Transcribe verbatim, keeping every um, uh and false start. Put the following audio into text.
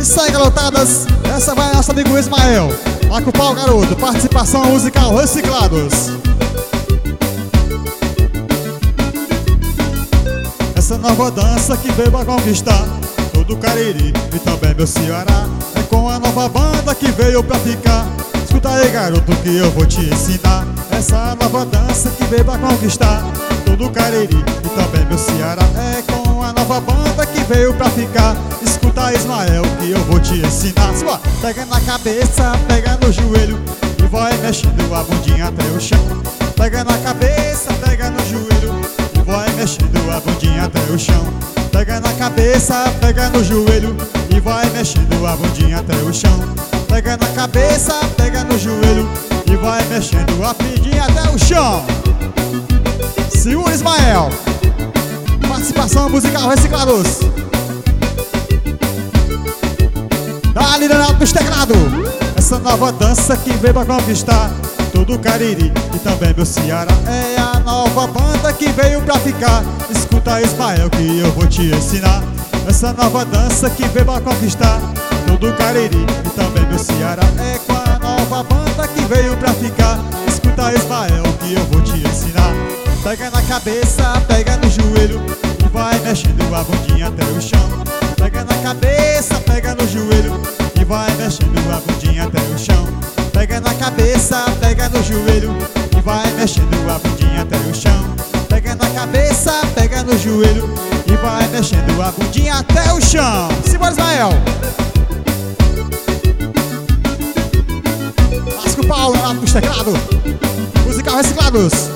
isso aí, garotadas. Essa vai nosso amigo Ismael. Vai com o pau, garoto. Participação musical Reciclados. Essa nova dança que veio pra conquistar todo o Cariri e também meu Ceará. É com a nova banda que veio pra ficar. Escuta aí, garoto, que eu vou te ensinar. Essa nova dança que veio pra conquistar todo o Cariri e também meu Ceará. É com a nova banda que veio pra ficar. Escuta, Ismael, que eu vou te ensinar. Sua, pega na cabeça, pega no joelho e vai mexendo a bundinha até o chão. Pega na cabeça, pega no joelho e vai mexendo a bundinha até o chão. Pega na cabeça, pega no joelho e vai mexendo a bundinha até o chão. Pega na cabeça, pega no joelho e vai mexendo a bundinha até o chão. Segura, Ismael. Participação musical Reciclados. Dá-lhe Leonardo dos teclados. Essa nova dança que veio pra conquistar todo o Cariri e também meu Ceará. É a nova banda que veio pra ficar. Escuta, Ismael, que eu vou te ensinar. Essa nova dança que veio pra conquistar todo o Cariri e também meu Ceará. É com a nova banda que veio pra ficar. Escuta, Ismael, que eu vou te ensinar. Pega na cabeça, pega no joelho e vai mexendo a bundinha até o chão. Pega na cabeça, pega no joelho e vai mexendo a bundinha até o chão. Pega na cabeça, pega no joelho e vai mexendo a bundinha até o chão. Pega na cabeça, pega no joelho e vai mexendo a bundinha até o chão. Simbora, Ismael. Lasca o pau lá nos teclados. Musical Reciclados.